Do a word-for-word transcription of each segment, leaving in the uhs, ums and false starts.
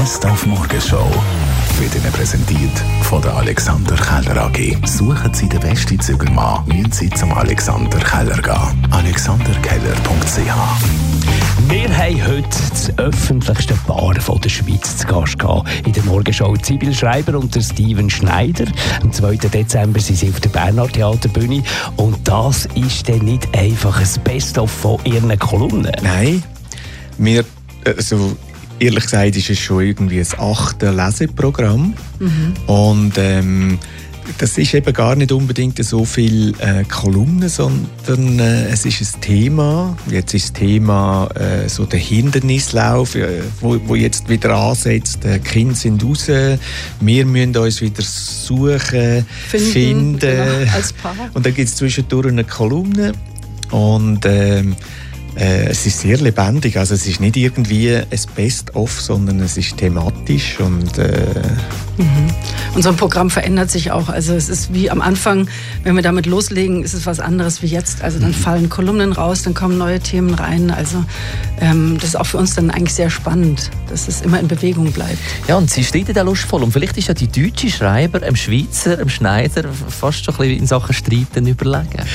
Best auf Morgenshow wird Ihnen präsentiert von der Alexander Keller A G. Suchen Sie den besten Zügelmann, müssen Sie zum Alexander Keller gehen. alexander keller punkt c h. Wir haben heute das öffentlichste Paar von der Schweiz zu Gast gehabt. In der Morgenshow Sibyl Schreiber und der Steven Schneider. Am zweiten Dezember sind sie auf der Berner Theaterbühne. Und das ist dann nicht einfach ein Best-of von ihren Kolumnen. Nein, wir, also ehrlich gesagt ist es schon irgendwie ein achte Leseprogramm. Mhm. Und ähm, das ist eben gar nicht unbedingt so viel äh, Kolumnen, sondern äh, es ist ein Thema. Jetzt ist das Thema äh, so der Hindernislauf, äh, wo, wo jetzt wieder ansetzt. Die Kinder sind raus, wir müssen uns wieder suchen, finden. finden. Genau, als Paar. Und dann gibt es zwischendurch eine Kolumne. Und ähm, Äh, es ist sehr lebendig, also es ist nicht irgendwie ein Best-of, sondern es ist thematisch und äh mhm. Unser Programm verändert sich auch, also es ist wie am Anfang, wenn wir damit loslegen, ist es was anderes wie jetzt, also dann mhm. fallen Kolumnen raus, dann kommen neue Themen rein, also ähm, das ist auch für uns dann eigentlich sehr spannend, dass es immer in Bewegung bleibt. Ja, und sie streiten auch lustvoll und vielleicht ist ja die deutsche Schreiber dem Schweizer, dem Schneider fast schon ein bisschen in Sachen Streiten überlegen.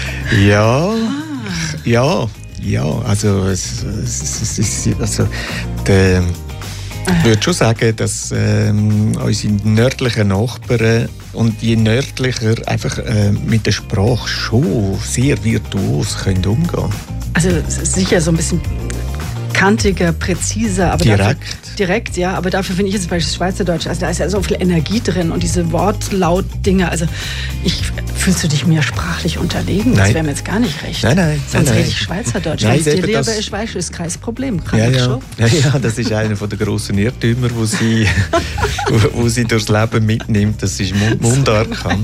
Ja, ah. ja. Ja, also, es, es, es, also der, ich würde schon sagen, dass ähm, unsere nördlichen Nachbarn und je nördlicher einfach äh, mit der Sprache schon sehr virtuos können umgehen. Also es ist sicher so ein bisschen kantiger, präziser, aber direkt. Dafür, direkt, ja, aber dafür finde ich jetzt zum Beispiel Schweizerdeutsch, also da ist ja so viel Energie drin und diese Wortlaut-Dinge, also ich, fühlst du dich mir sprachlich unterlegen? Das wäre mir jetzt gar nicht recht. Nein, nein. Sonst nein, rede ich Schweizerdeutsch. Wenn es dir lieber ist, weißt du, ist kein Problem. Ja, ja. ja, ja, das ist einer der grossen Irrtümer, wo sie, wo, wo sie durchs Leben mitnimmt, dass sie Mund Mundart kann.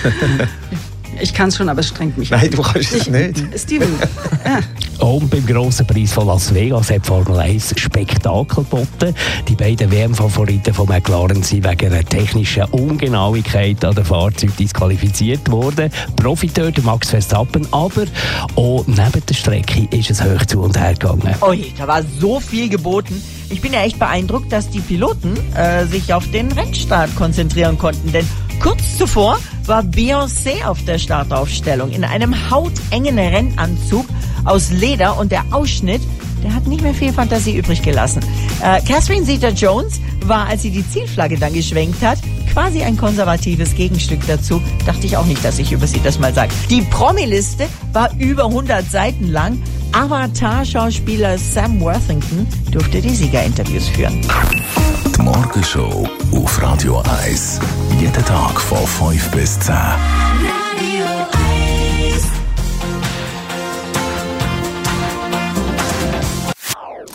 Ich kann es schon, aber es strengt mich. Nein, du kannst es nicht. Steven, ja. Und beim grossen Preis von Las Vegas hat Formel eins Spektakel geboten. Die beiden W M-Favoriten von McLaren sind wegen einer technischen Ungenauigkeit an den Fahrzeugen disqualifiziert worden. Profiteur der Max Verstappen, aber auch neben der Strecke ist es hoch zu und her gegangen. Oh je, da war so viel geboten. Ich bin ja echt beeindruckt, dass die Piloten äh, sich auf den Rennstart konzentrieren konnten, denn kurz zuvor war Beyoncé auf der Startaufstellung in einem hautengen Rennanzug aus Leder und der Ausschnitt, der hat nicht mehr viel Fantasie übrig gelassen. Äh, Catherine Zeta-Jones war, als sie die Zielflagge dann geschwenkt hat, quasi ein konservatives Gegenstück dazu. Dachte ich auch nicht, dass ich über sie das mal sage. Die Promi-Liste war über hundert Seiten lang. Avatar-Schauspieler Sam Worthington durfte die Siegerinterviews führen. Die Morgenshow auf Radio eins. Jeden Tag von fünf bis zehn. Radio eins.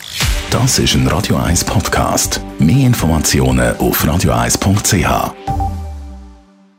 Das ist ein Radio eins Podcast. Mehr Informationen auf radio eins punkt c h.